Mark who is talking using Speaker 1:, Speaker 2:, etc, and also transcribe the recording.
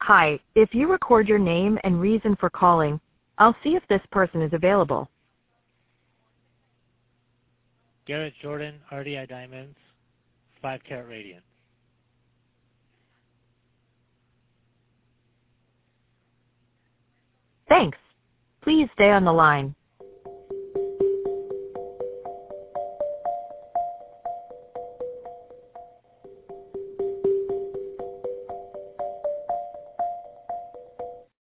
Speaker 1: Hi, if you record your name and reason for calling, I'll see if this person is available.
Speaker 2: Garrett Jordan, RDI Diamonds, 5 carat radiant.
Speaker 1: Thanks. Please stay on the line.